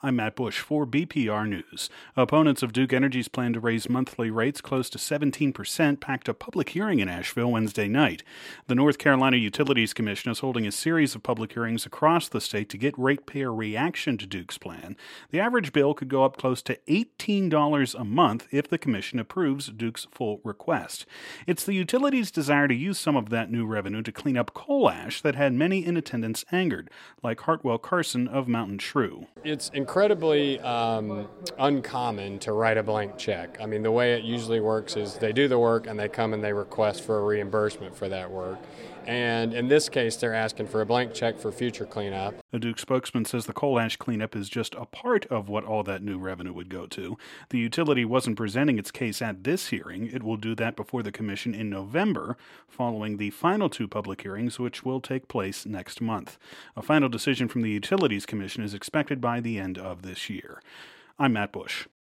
I'm Matt Bush for BPR News. Opponents of Duke Energy's plan to raise monthly rates close to 17% packed a public hearing in Asheville Wednesday night. The North Carolina Utilities Commission is holding a series of public hearings across the state to get ratepayer reaction to Duke's plan. The average bill could go up close to $18 a month if the commission approves Duke's full request. It's the utilities' desire to use some of that new revenue to clean up coal ash that had many in attendance angered, like Hartwell Carson of Mountain Shrew. It's incredibly uncommon to write a blank check. I mean, the way it usually works is they do the work and they come and they request for a reimbursement for that work. And in this case, they're asking for a blank check for future cleanup. A Duke spokesman says the coal ash cleanup is just a part of what all that new revenue would go to. The utility wasn't presenting its case at this hearing. It will do that before the commission in November, following the final two public hearings, which will take place next month. A final decision from the Utilities Commission is expected by the end of this year. I'm Matt Bush.